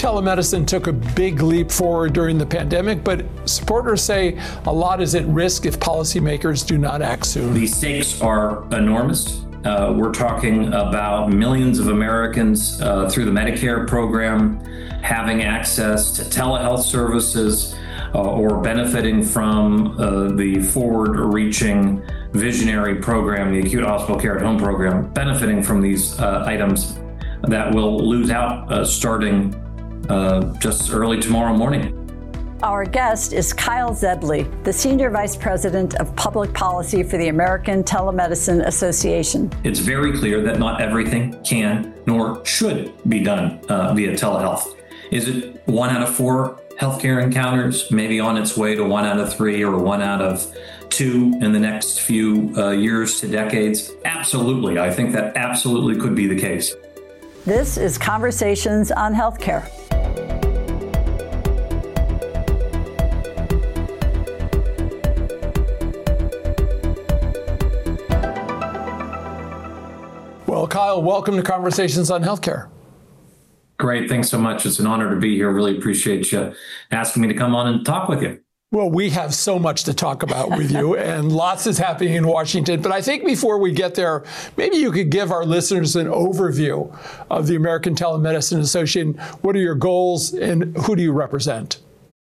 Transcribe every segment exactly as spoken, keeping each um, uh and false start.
Telemedicine took a big leap forward during the pandemic, but supporters say a lot is at risk if policymakers do not act soon. The stakes are enormous. Uh, we're talking about millions of Americans uh, through the Medicare program having access to telehealth services uh, or benefiting from uh, the forward-reaching visionary program, the Acute Hospital Care at Home program, benefiting from these uh, items that will lose out uh, starting uh, just early tomorrow morning. Our guest is Kyle Zebley, the Senior Vice President of Public Policy for the American Telemedicine Association. It's very clear that not everything can nor should be done uh, via telehealth. Is it one out of four healthcare encounters, maybe on its way to one out of three or one out of two in the next few uh, years to decades? Absolutely. I think that absolutely could be the case. This is Conversations on Healthcare. Well, Kyle, welcome to Conversations on Healthcare. Great. Thanks so much. It's an honor to be here. Really appreciate you asking me to come on and talk with you. Well, we have so much to talk about with you, and lots is happening in Washington. But I think before we get there, maybe you could give our listeners an overview of the American Telemedicine Association. What are your goals, and who do you represent?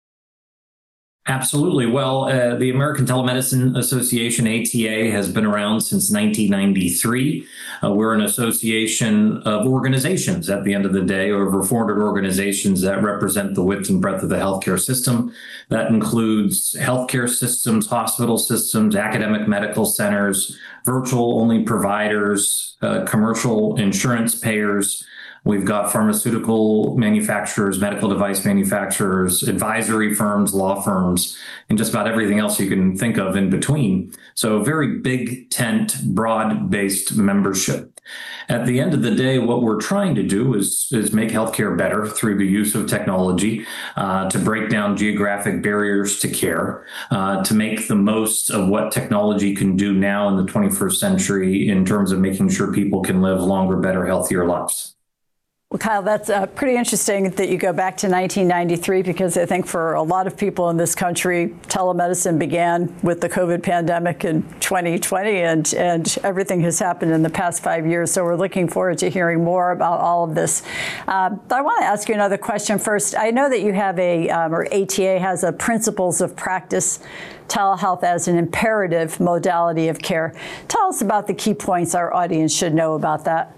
Absolutely. Well, uh, the American Telemedicine Association, A T A, has been around since nineteen ninety-three. Uh, we're an association of organizations at the end of the day, over four hundred organizations that represent the width and breadth of the healthcare system. That includes healthcare systems, hospital systems, academic medical centers, virtual-only providers, uh, commercial insurance payers. We've got pharmaceutical manufacturers, medical device manufacturers, advisory firms, law firms, and just about everything else you can think of in between. So a very big tent, broad-based membership. At the end of the day, what we're trying to do is, is make healthcare better through the use of technology, uh, to break down geographic barriers to care, uh, to make the most of what technology can do now in the twenty-first century in terms of making sure people can live longer, better, healthier lives. Well, Kyle, that's uh, pretty interesting that you go back to nineteen ninety-three, because I think for a lot of people in this country, telemedicine began with the COVID pandemic in twenty twenty, and, and everything has happened in the past five years. So we're looking forward to hearing more about all of this. Uh, but I want to ask you another question first. I know that you have a, um, or A T A has a principles of practice, telehealth as an imperative modality of care. Tell us about the key points our audience should know about that.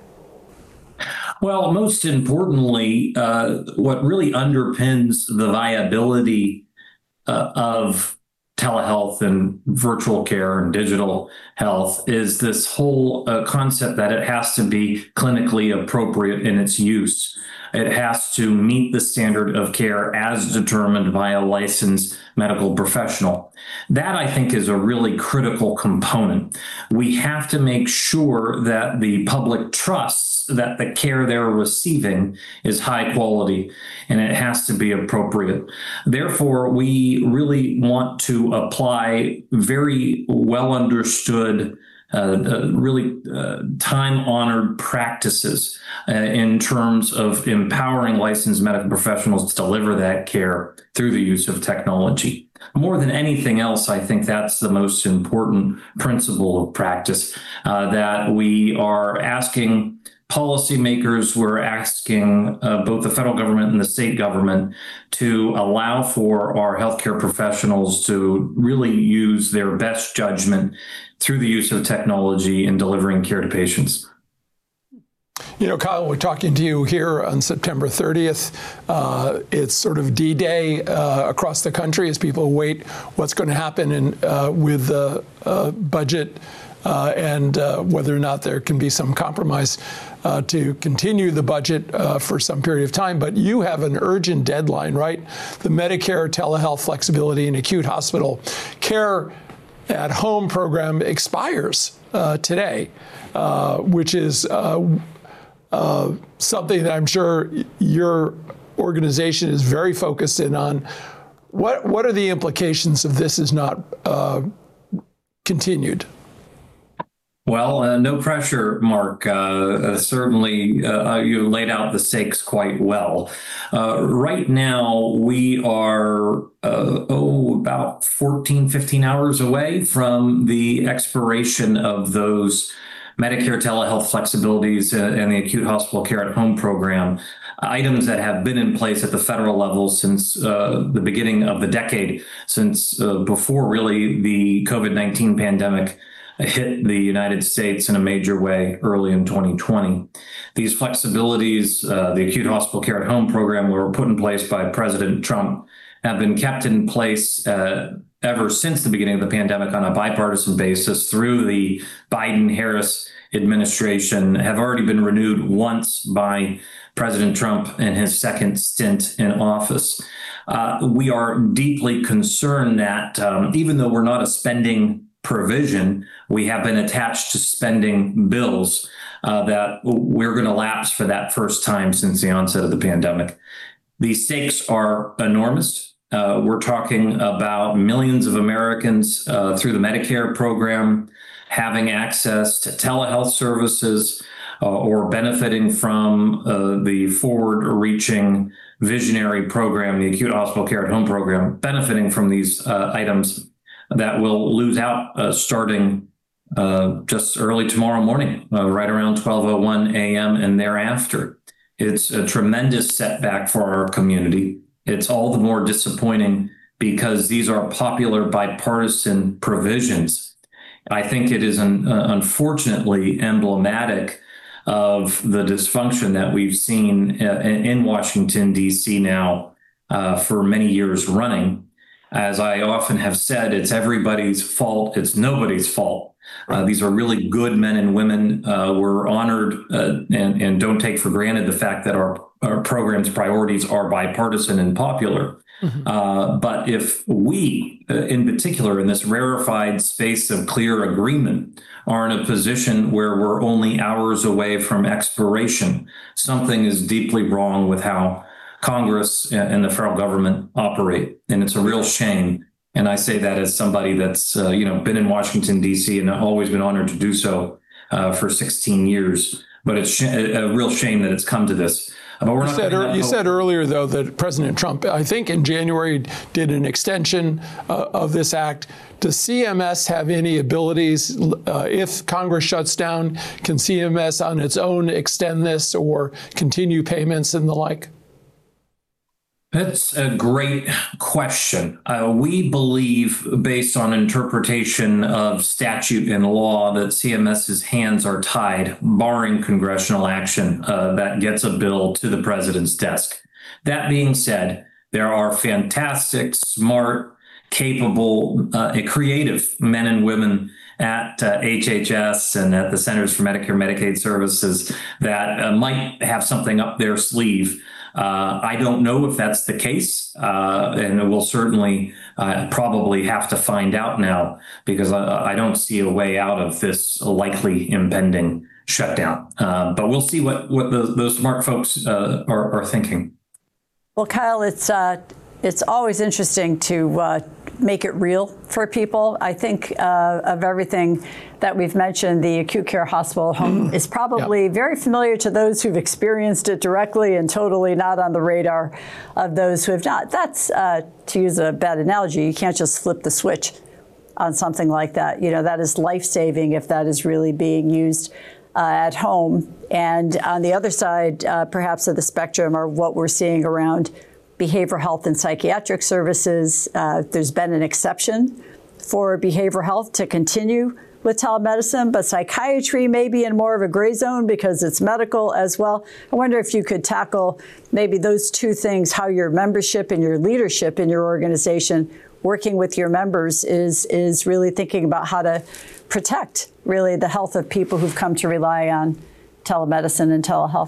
Well, most importantly, uh, what really underpins the viability uh, of telehealth and virtual care and digital health is this whole uh, concept that it has to be clinically appropriate in its use. It has to meet the standard of care as determined by a licensed medical professional. That, I think, is a really critical component. We have to make sure that the public trusts that the care they're receiving is high quality, and it has to be appropriate. Therefore, we really want to apply very well understood, uh, uh, really uh, time-honored practices uh, in terms of empowering licensed medical professionals to deliver that care through the use of technology. More than anything else, I think that's the most important principle of practice, uh, that we are asking policymakers, we're asking uh, both the federal government and the state government to allow for our healthcare professionals to really use their best judgment through the use of technology in delivering care to patients. You know, Kyle, we're talking to you here on September thirtieth. Uh, it's sort of D-Day uh, across the country as people await what's going to happen in, uh, with the uh, budget uh, and uh, whether or not there can be some compromise uh, to continue the budget uh, for some period of time. But you have an urgent deadline, right? The Medicare telehealth flexibility and acute hospital care at home program expires uh, today, uh, which is uh, Uh, something that I'm sure your organization is very focused in on. What what are the implications if this is not uh, continued? Well, uh, no pressure, Mark. Uh, uh, certainly, uh, you laid out the stakes quite well. Uh, right now, we are, uh, oh, about fourteen, fifteen hours away from the expiration of those Medicare telehealth flexibilities uh, and the acute hospital care at home program, items that have been in place at the federal level since uh, the beginning of the decade, since uh, before really the COVID nineteen pandemic hit the United States in a major way early in twenty twenty. These flexibilities, uh, the acute hospital care at home program, were put in place by President Trump, have been kept in place uh, ever since the beginning of the pandemic on a bipartisan basis through the Biden-Harris administration, have already been renewed once by President Trump in his second stint in office. Uh, we are deeply concerned that um, even though we're not a spending provision, we have been attached to spending bills uh, that we're going to lapse for that first time since the onset of the pandemic. The stakes are enormous. Uh, we're talking about millions of Americans uh, through the Medicare program having access to telehealth services uh, or benefiting from uh, the forward-reaching visionary program, the acute hospital care at home program, benefiting from these uh, items that will lose out uh, starting uh, just early tomorrow morning, uh, right around twelve oh one a.m. and thereafter. It's a tremendous setback for our community. It's all the more disappointing because these are popular bipartisan provisions. I think it is an, uh, unfortunately emblematic of the dysfunction that we've seen uh, in Washington, D C now uh, for many years running. As I often have said, it's everybody's fault. It's nobody's fault. Uh, these are really good men and women. Uh, we're honored uh, and, and don't take for granted the fact that our, our program's priorities are bipartisan and popular. Mm-hmm. Uh, but if we, uh, in particular, in this rarefied space of clear agreement, are in a position where we're only hours away from expiration, something is deeply wrong with how Congress and the federal government operate. And it's a real shame. And I say that as somebody that's, uh, you know, been in Washington, D C and always been honored to do so uh, for sixteen years. But it's sh- a real shame that it's come to this. But we're you not said, er, you hope. said earlier, though, that President Trump, I think in January, did an extension uh, of this act. Does C M S have any abilities, uh, if Congress shuts down, can C M S on its own extend this or continue payments and the like? That's a great question. Uh, we believe, based on interpretation of statute and law, that CMS's hands are tied, barring congressional action uh, that gets a bill to the president's desk. That being said, there are fantastic, smart, capable, uh, creative men and women at uh, H H S and at the Centers for Medicare and Medicaid Services that uh, might have something up their sleeve. Uh, I don't know if that's the case, uh, and we'll certainly uh, probably have to find out now because I, I don't see a way out of this likely impending shutdown. Uh, but we'll see what, what the, those smart folks uh, are, are thinking. Well, Kyle, it's uh, it's always interesting to uh, make it real for people. I think uh, of everything that we've mentioned, the acute care hospital home mm. is probably yeah. very familiar to those who've experienced it directly and totally not on the radar of those who have not. That's, uh, to use a bad analogy, you can't just flip the switch on something like that. You know, that is life-saving if that is really being used uh, at home. And on the other side, uh, perhaps of the spectrum, are what we're seeing around behavioral health and psychiatric services. Uh, there's been an exception for behavioral health to continue with telemedicine, but psychiatry may be in more of a gray zone because it's medical as well. I wonder if you could tackle maybe those two things, how your membership and your leadership in your organization, working with your members, is is really thinking about how to protect really the health of people who've come to rely on telemedicine and telehealth.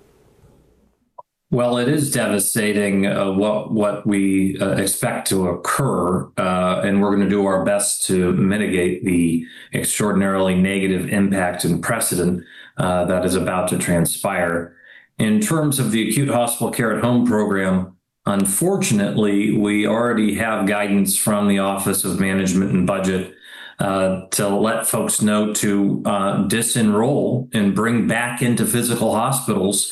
Well, it is devastating uh, what what we uh, expect to occur, uh, and we're going to do our best to mitigate the extraordinarily negative impact and precedent uh, that is about to transpire. In terms of the acute hospital care at home program, unfortunately, we already have guidance from the Office of Management and Budget uh, to let folks know to uh, disenroll and bring back into physical hospitals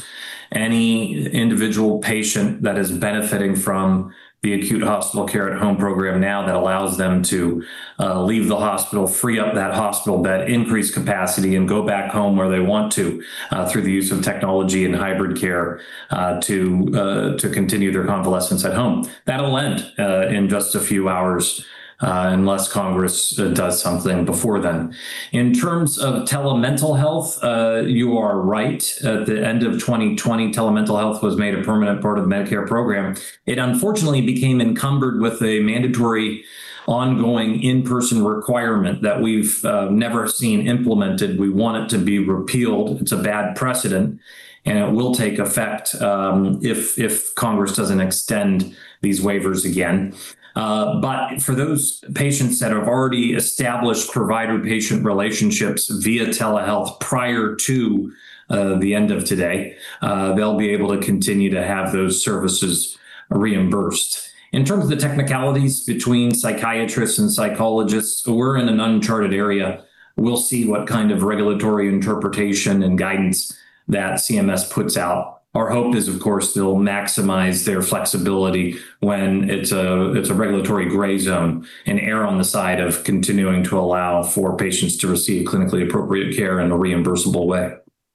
any individual patient that is benefiting from the acute hospital care at home program now that allows them to uh, leave the hospital, free up that hospital bed, increase capacity, and go back home where they want to uh, through the use of technology and hybrid care uh, to uh, to continue their convalescence at home. That'll end uh, in just a few hours. Uh, unless Congress uh, does something before then. In terms of telemental health, uh, you are right. At the end of twenty twenty, telemental health was made a permanent part of the Medicare program. It unfortunately became encumbered with a mandatory ongoing in-person requirement that we've uh, never seen implemented. We want it to be repealed. It's a bad precedent, and it will take effect um, if, if Congress doesn't extend these waivers again. Uh, but for those patients that have already established provider-patient relationships via telehealth prior to uh, the end of today, uh, they'll be able to continue to have those services reimbursed. In terms of the technicalities between psychiatrists and psychologists, we're in an uncharted area. We'll see what kind of regulatory interpretation and guidance that C M S puts out. Our hope is, of course, they'll maximize their flexibility when it's a it's a regulatory gray zone and err on the side of continuing to allow for patients to receive clinically appropriate care in a reimbursable way.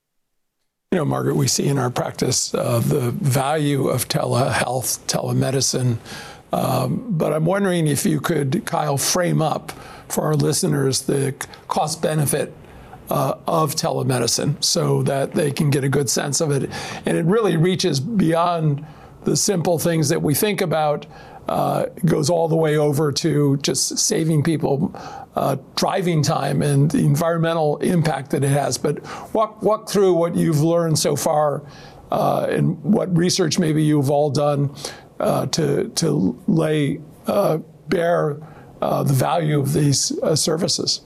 You know, Margaret, we see in our practice uh, the value of telehealth, telemedicine, um, but I'm wondering if you could, Kyle, frame up for our listeners the cost benefit Uh, of telemedicine so that they can get a good sense of it. And it really reaches beyond the simple things that we think about. Uh, it goes all the way over to just saving people uh, driving time and the environmental impact that it has. But walk, walk through what you've learned so far uh, and what research maybe you've all done uh, to, to lay uh, bare uh, the value of these uh, services.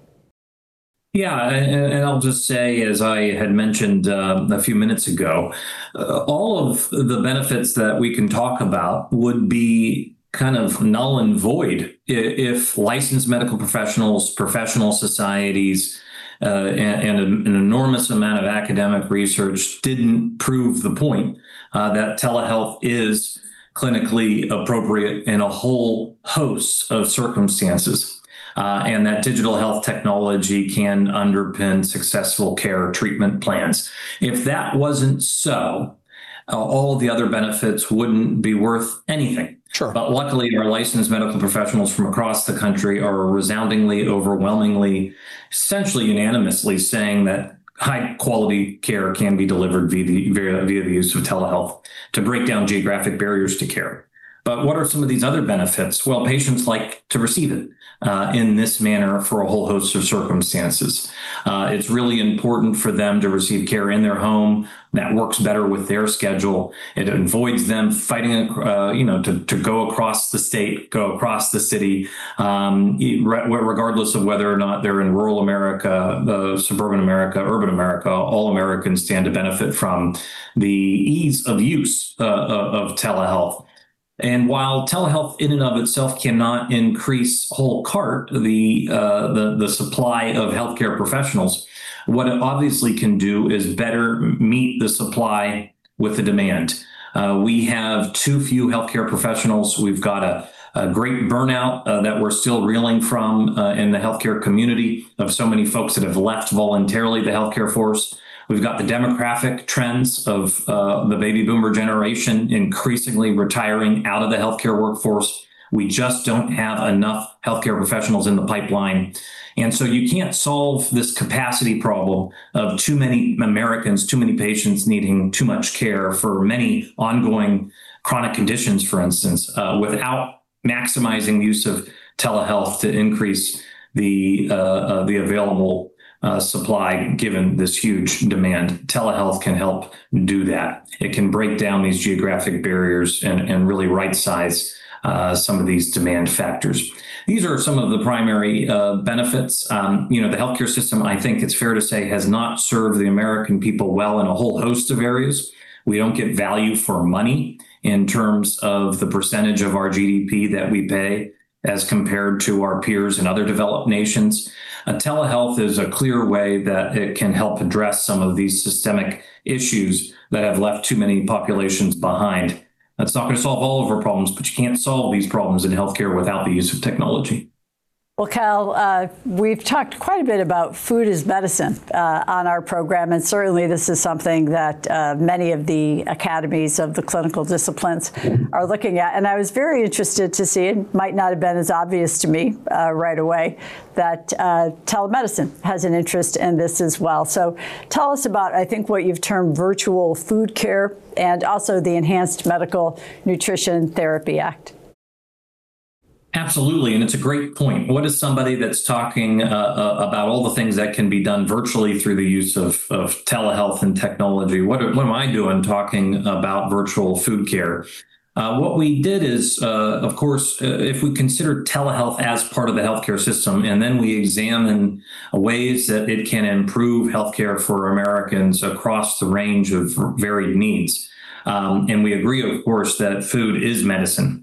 Yeah, and, and I'll just say, as I had mentioned uh, a few minutes ago, uh, all of the benefits that we can talk about would be kind of null and void if licensed medical professionals, professional societies, uh, and, and an enormous amount of academic research didn't prove the point uh, that telehealth is clinically appropriate in a whole host of circumstances. Uh, and that digital health technology can underpin successful care treatment plans. If that wasn't so, uh, all of the other benefits wouldn't be worth anything. Sure. But luckily, our licensed medical professionals from across the country are resoundingly, overwhelmingly, essentially unanimously saying that high quality care can be delivered via the, via, via the use of telehealth to break down geographic barriers to care. But what are some of these other benefits? Well, patients like to receive it uh, in this manner for a whole host of circumstances. Uh, it's really important for them to receive care in their home that works better with their schedule. It avoids them fighting, uh, you know, to, to go across the state, go across the city, um, regardless of whether or not they're in rural America, uh, suburban America, urban America. All Americans stand to benefit from the ease of use uh, of telehealth. And while telehealth in and of itself cannot increase whole cart the, uh, the the supply of healthcare professionals, what it obviously can do is better meet the supply with the demand. Uh, we have too few healthcare professionals. We've got a, a great burnout uh, that we're still reeling from uh, in the healthcare community of so many folks that have left voluntarily the healthcare force. We've got the demographic trends of uh, the baby boomer generation increasingly retiring out of the healthcare workforce. We just don't have enough healthcare professionals in the pipeline. And so you can't solve this capacity problem of too many Americans, too many patients needing too much care for many ongoing chronic conditions, for instance, uh, without maximizing the use of telehealth to increase the uh, uh, the available Uh, supply given this huge demand. Telehealth can help do that. It can break down these geographic barriers and, and really right size uh, some of these demand factors. These are some of the primary uh, benefits. Um, you know, the healthcare system, I think it's fair to say, has not served the American people well in a whole host of areas. We don't get value for money in terms of the percentage of our G D P that we pay as compared to our peers in other developed nations. Uh, telehealth is a clear way that it can help address some of these systemic issues that have left too many populations behind. That's not going to solve all of our problems, but you can't solve these problems in healthcare without the use of technology. Well, Cal, uh, we've talked quite a bit about food as medicine uh, on our program, and certainly this is something that uh, many of the academies of the clinical disciplines are looking at. And I was very interested to see, it might not have been as obvious to me uh, right away, that uh, telemedicine has an interest in this as well. So tell us about, I think, what you've termed virtual food care and also the Enhanced Medical Nutrition Therapy Act. Absolutely, and it's a great point. What is somebody that's talking uh, uh, about all the things that can be done virtually through the use of, of telehealth and technology? What, what am I doing talking about virtual food care? Uh, what we did is, uh, of course, uh, if we consider telehealth as part of the healthcare system, and then we examine ways that it can improve healthcare for Americans across the range of varied needs. Um, and we agree, of course, that food is medicine.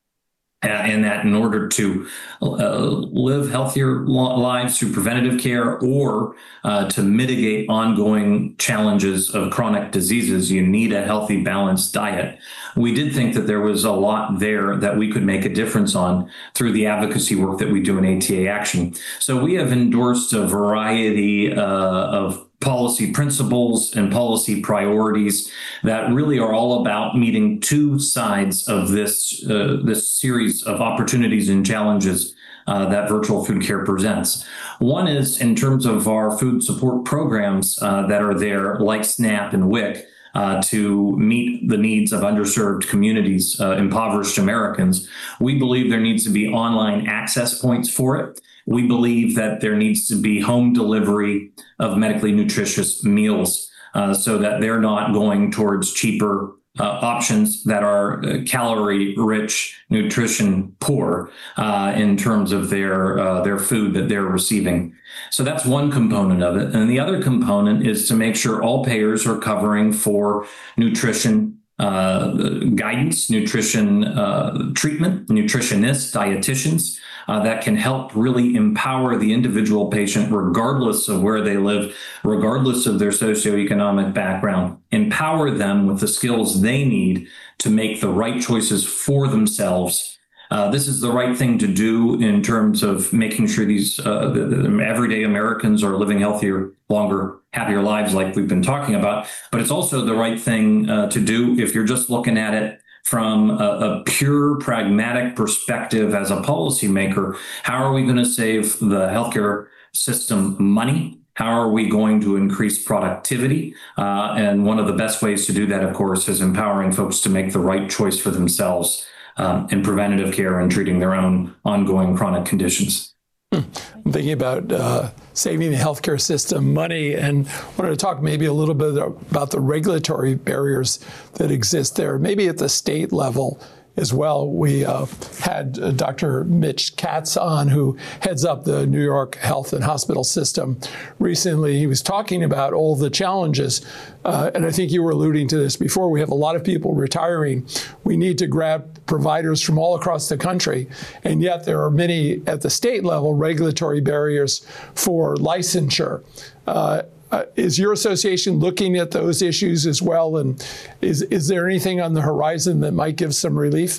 And that in order to uh, live healthier lives through preventative care or uh, to mitigate ongoing challenges of chronic diseases, you need a healthy, balanced diet. We did think that there was a lot there that we could make a difference on through the advocacy work that we do in A T A Action. So we have endorsed a variety uh, of policy principles and policy priorities that really are all about meeting two sides of this uh, this series of opportunities and challenges uh, that virtual food care presents. One is in terms of our food support programs uh, that are there, like SNAP and WIC, Uh, to meet the needs of underserved communities, uh, impoverished Americans. We believe there needs to be online access points for it. We believe that there needs to be home delivery of medically nutritious meals uh, so that they're not going towards cheaper uh, options that are uh, calorie-rich, nutrition-poor uh, in terms of their uh, their food that they're receiving. So that's one component of it. And the other component is to make sure all payers are covering for nutrition uh, guidance, nutrition uh, treatment, nutritionists, dietitians uh, that can help really empower the individual patient regardless of where they live, regardless of their socioeconomic background, empower them with the skills they need to make the right choices for themselves. Uh, this is the right thing to do in terms of making sure these uh, the, the everyday Americans are living healthier, longer, happier lives like we've been talking about. But it's also the right thing uh, to do if you're just looking at it from a, a pure pragmatic perspective as a policymaker. How are we going to save the healthcare system money? How are we going to increase productivity? Uh, and one of the best ways to do that, of course, is empowering folks to make the right choice for themselves Um, in preventative care and treating their own ongoing chronic conditions. Hmm. I'm thinking about uh, saving the healthcare system money, and wanted to talk maybe a little bit about the regulatory barriers that exist there, maybe at the state level as well. We uh, had uh, Doctor Mitch Katz on, who heads up the New York health and hospital system recently. He was talking about all the challenges, uh, and I think you were alluding to this before. We have a lot of people retiring. We need to grab providers from all across the country, and yet there are many at the state level regulatory barriers for licensure. Uh, Uh, is your association looking at those issues as well? And is is there anything on the horizon that might give some relief?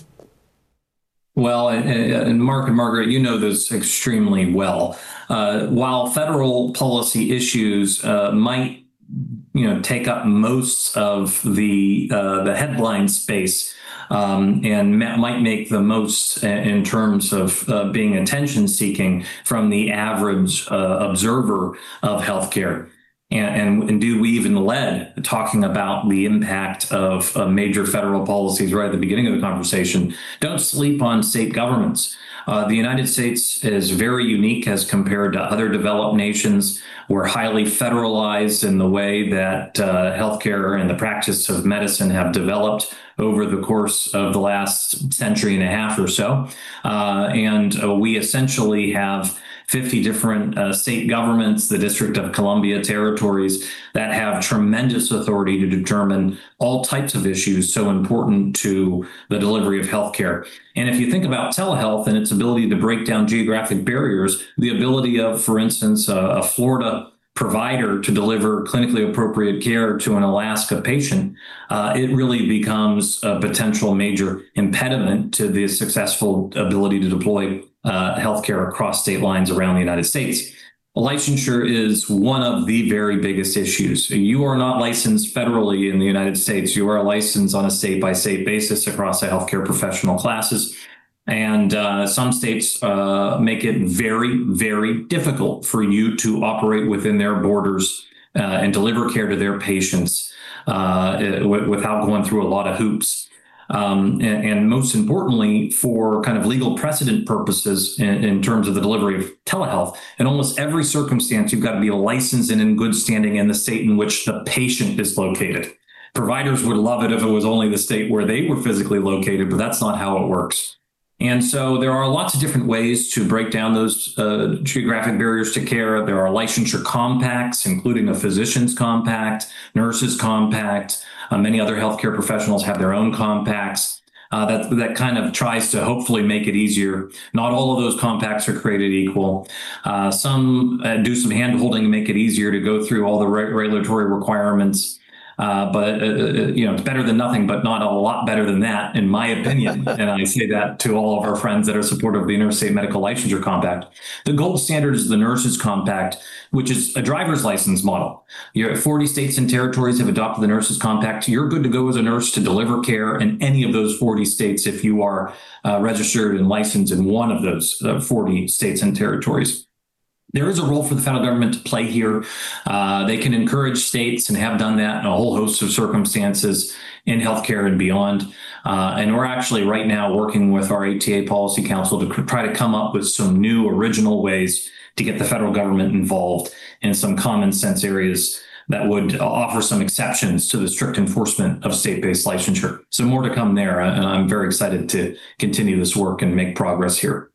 Well, and, and Mark and Margaret, you know this extremely well. Uh, while federal policy issues uh, might, you know, take up most of the uh, the headline space um, and ma- might make the most in terms of uh, being attention-seeking from the average uh, observer of healthcare. And, and, and do we even led talking about the impact of uh, major federal policies right at the beginning of the conversation. Don't sleep on state governments. Uh, the United States is very unique as compared to other developed nations. We're highly federalized in the way that uh, healthcare and the practice of medicine have developed over the course of the last century and a half or so. Uh, and uh, we essentially have fifty different uh, state governments, the District of Columbia territories that have tremendous authority to determine all types of issues so important to the delivery of healthcare. And if you think about telehealth and its ability to break down geographic barriers, the ability of, for instance, a, a Florida provider to deliver clinically appropriate care to an Alaska patient, uh, it really becomes a potential major impediment to the successful ability to deploy uh, healthcare across state lines around the United States. Licensure is one of the very biggest issues. You are not licensed federally in the United States. You are licensed on a state-by-state basis across the healthcare professional classes. And uh, some states uh, make it very, very difficult for you to operate within their borders uh, and deliver care to their patients uh, w- without going through a lot of hoops. Um, and, and most importantly, for kind of legal precedent purposes in, in terms of the delivery of telehealth, in almost every circumstance, you've got to be licensed and in good standing in the state in which the patient is located. Providers would love it if it was only the state where they were physically located, but that's not how it works. And so there are lots of different ways to break down those uh, geographic barriers to care. There are licensure compacts, including a physician's compact, nurses compact. Uh, many other healthcare professionals have their own compacts uh, that, that kind of tries to hopefully make it easier. Not all of those compacts are created equal. Uh, some uh, do some hand-holding to make it easier to go through all the re- regulatory requirements. Uh, but, uh, you know, it's better than nothing, but not a lot better than that, in my opinion. And I say that to all of our friends that are supportive of the Interstate Medical Licensure Compact. The gold standard is the Nurses Compact, which is a driver's license model. Your forty states and territories have adopted the Nurses Compact. You're good to go as a nurse to deliver care in any of those forty states if you are uh, registered and licensed in one of those uh, forty states and territories. There is a role for the federal government to play here. Uh, they can encourage states and have done that in a whole host of circumstances in healthcare and beyond. Uh, and we're actually right now working with our A T A Policy Council to try to come up with some new original ways to get the federal government involved in some common sense areas that would offer some exceptions to the strict enforcement of state-based licensure. So more to come there. And I'm very excited to continue this work and make progress here.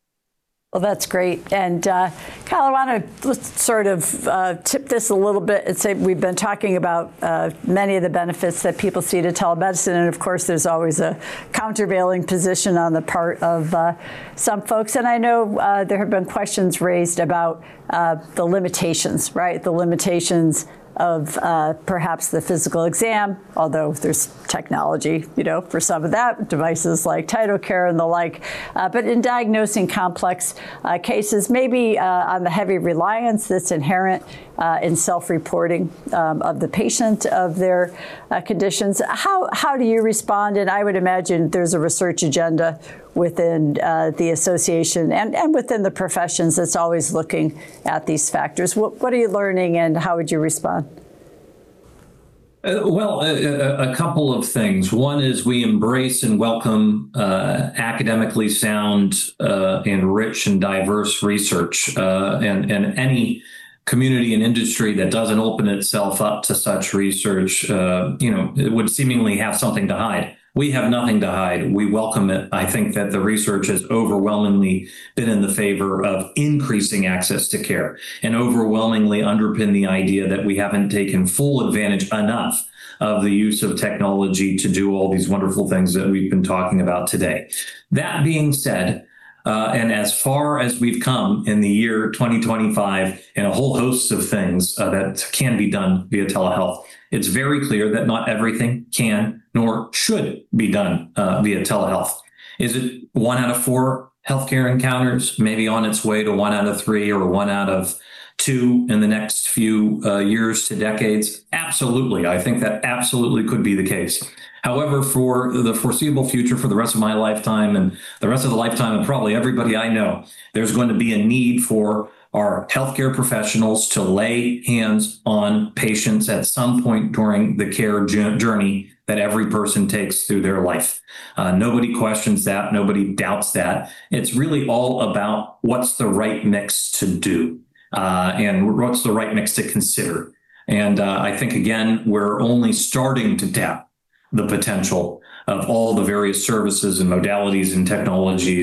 Well, that's great. And uh, Kyle, I want to let's sort of uh, tip this a little bit and say we've been talking about uh, many of the benefits that people see to telemedicine. And of course, there's always a countervailing position on the part of uh, some folks. And I know uh, there have been questions raised about uh, the limitations, right? The limitations of uh, perhaps the physical exam, although there's technology, you know, for some of that, devices like TytoCare and the like. Uh, but in diagnosing complex uh, cases, maybe uh, on the heavy reliance that's inherent uh, in self-reporting um, of the patient of their uh, conditions, how how do you respond? And I would imagine there's a research agenda within uh, the association and, and within the professions that's always looking at these factors. What, what are you learning and how would you respond? Uh, well, a, a couple of things. One is we embrace and welcome uh, academically sound uh, and rich and diverse research, uh, and, and any community and industry that doesn't open itself up to such research, uh, you know, it would seemingly have something to hide. We have nothing to hide. We welcome it. I think that the research has overwhelmingly been in the favor of increasing access to care and overwhelmingly underpin the idea that we haven't taken full advantage enough of the use of technology to do all these wonderful things that we've been talking about today. That being said, Uh, and as far as we've come in the year twenty twenty-five and a whole host of things uh, that can be done via telehealth, it's very clear that not everything can nor should be done uh, via telehealth. Is it one out of four healthcare encounters, maybe on its way to one out of three or one out of two in the next few uh, years to decades? Absolutely. I think that absolutely could be the case. However, for the foreseeable future, for the rest of my lifetime and the rest of the lifetime of probably everybody I know, there's going to be a need for our healthcare professionals to lay hands on patients at some point during the care journey that every person takes through their life. Uh, nobody questions that. Nobody doubts that. It's really all about what's the right mix to do uh, and what's the right mix to consider. And uh, I think, again, we're only starting to tap the potential of all the various services and modalities and technologies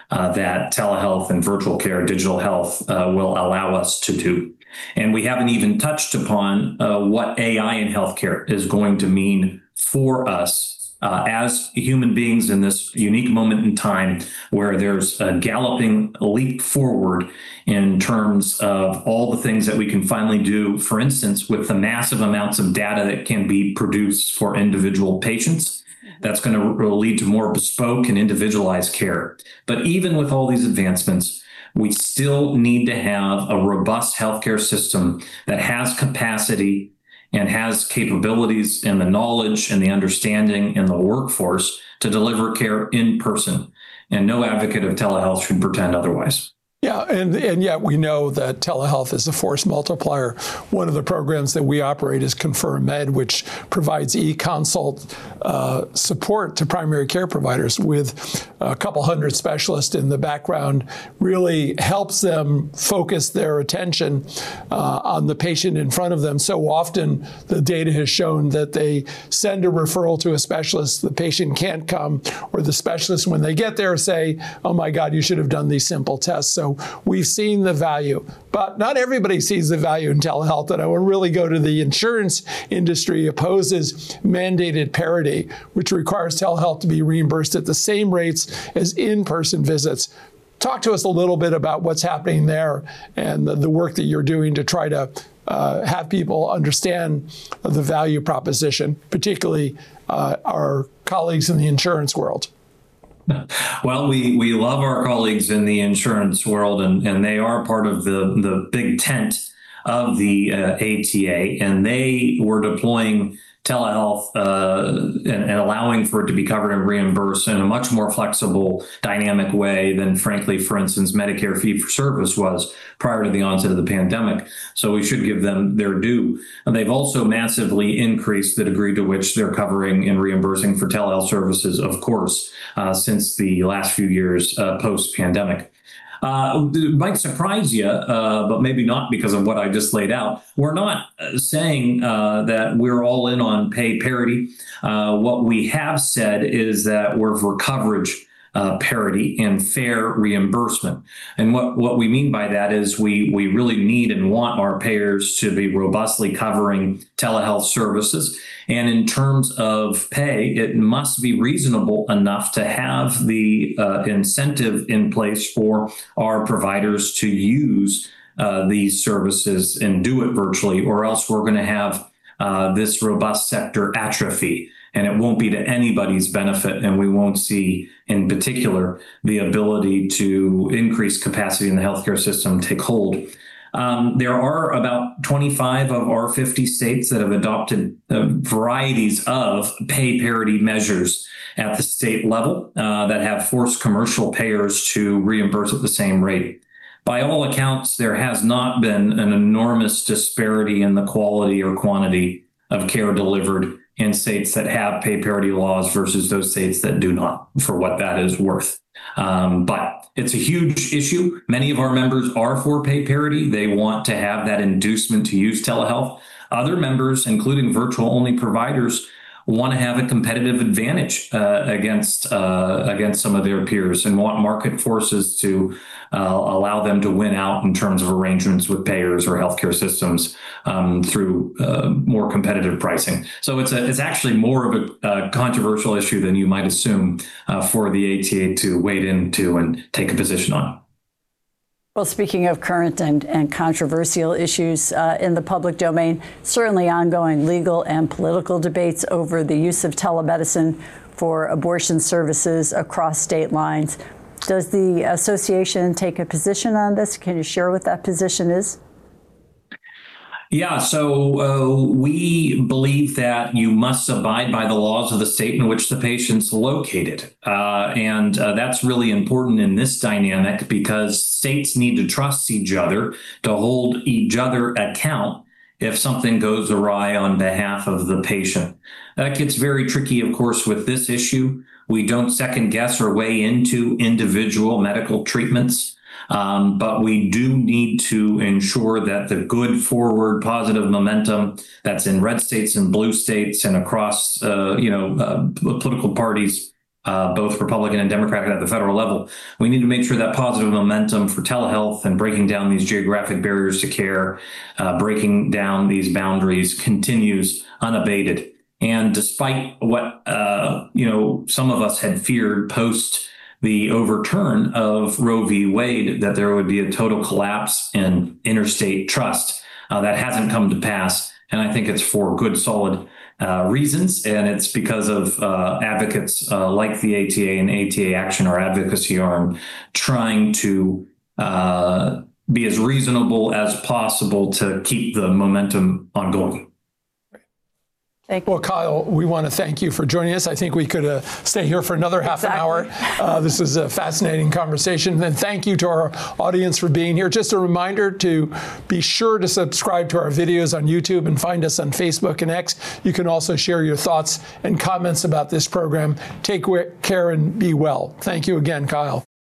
uh, that telehealth and virtual care, digital health uh, will allow us to do. And we haven't even touched upon uh, what A I in healthcare is going to mean for us uh, as human beings in this unique moment in time where there's a galloping leap forward in terms of all the things that we can finally do, for instance, with the massive amounts of data that can be produced for individual patients. That's going to lead to more bespoke and individualized care. But even with all these advancements, we still need to have a robust healthcare system that has capacity and has capabilities and the knowledge and the understanding and the workforce to deliver care in person. And no advocate of telehealth should pretend otherwise. Yeah, and, and yet we know that telehealth is a force multiplier. One of the programs that we operate is Confirm Med, which provides e-consult uh, support to primary care providers with a couple hundred specialists in the background, really helps them focus their attention uh, on the patient in front of them. So often the data has shown that they send a referral to a specialist, the patient can't come, or the specialist, when they get there, say, oh my God, you should have done these simple tests. So we've seen the value, but not everybody sees the value in telehealth. And I will really go to the insurance industry opposes mandated parity, which requires telehealth to be reimbursed at the same rates as in-person visits. Talk to us a little bit about what's happening there and the, the work that you're doing to try to uh, have people understand the value proposition, particularly uh, our colleagues in the insurance world. Well, we, we love our colleagues in the insurance world, and, and they are part of the, the big tent of the uh, A T A, and they were deploying telehealth uh, and, and allowing for it to be covered and reimbursed in a much more flexible, dynamic way than, frankly, for instance, Medicare fee-for-service was prior to the onset of the pandemic. So we should give them their due. And they've also massively increased the degree to which they're covering and reimbursing for telehealth services, of course, uh, since the last few years uh, post-pandemic. Uh, it might surprise you, uh, but maybe not because of what I just laid out. We're not saying uh, that we're all in on pay parity. Uh, what we have said is that we're for coverage uh, parity and fair reimbursement. And what, what we mean by that is we, we really need and want our payers to be robustly covering telehealth services. And in terms of pay, it must be reasonable enough to have the uh, incentive in place for our providers to use uh, these services and do it virtually, or else we're going to have uh, this robust sector atrophy. And it won't be to anybody's benefit. And we won't see, in particular, the ability to increase capacity in the healthcare system take hold. Um, there are about twenty-five of our fifty states that have adopted uh, varieties of pay parity measures at the state level uh, that have forced commercial payers to reimburse at the same rate. By all accounts, there has not been an enormous disparity in the quality or quantity of care delivered in states that have pay parity laws versus those states that do not, for what that is worth. Um, but it's a huge issue. Many of our members are for pay parity. They want to have that inducement to use telehealth. Other members, including virtual-only providers, want to have a competitive advantage uh, against uh, against some of their peers and want market forces to uh, allow them to win out in terms of arrangements with payers or healthcare systems um, through uh, more competitive pricing. So it's a it's actually more of a, a controversial issue than you might assume uh, for the A T A to wade into and take a position on. Well, speaking of current and, and controversial issues uh, in the public domain, certainly ongoing legal and political debates over the use of telemedicine for abortion services across state lines. Does the association take a position on this? Can you share what that position is? Yeah, so uh, we believe that you must abide by the laws of the state in which the patient's located. Uh, and uh, that's really important in this dynamic because states need to trust each other to hold each other account if something goes awry on behalf of the patient. That gets very tricky, of course, with this issue. We don't second guess or weigh into individual medical treatments. Um, but we do need to ensure that the good forward positive momentum that's in red states and blue states and across, uh, you know, uh, political parties uh, both Republican and Democratic at the federal level. We need to make sure that positive momentum for telehealth and breaking down these geographic barriers to care, uh, breaking down these boundaries continues unabated. And despite what, uh, you know, some of us had feared post the overturn of Roe v. Wade, that there would be a total collapse in interstate trust, uh, that hasn't come to pass. And I think it's for good, solid uh, reasons. And it's because of uh, advocates uh, like the A T A and A T A Action, our advocacy arm, trying to uh, be as reasonable as possible to keep the momentum ongoing. Thank you. Well, Kyle, we want to thank you for joining us. I think we could uh, stay here for another half Exactly. an hour. Uh, this is a fascinating conversation. And thank you to our audience for being here. Just a reminder to be sure to subscribe to our videos on YouTube and find us on Facebook and X. You can also share your thoughts and comments about this program. Take care and be well. Thank you again, Kyle.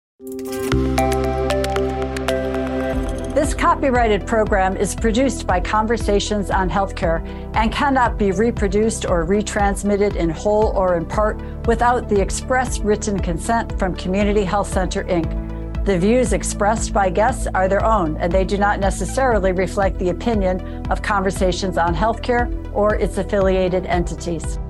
This copyrighted program is produced by Conversations on Healthcare and cannot be reproduced or retransmitted in whole or in part without the express written consent from Community Health Center, Incorporated. The views expressed by guests are their own, and they do not necessarily reflect the opinion of Conversations on Healthcare or its affiliated entities.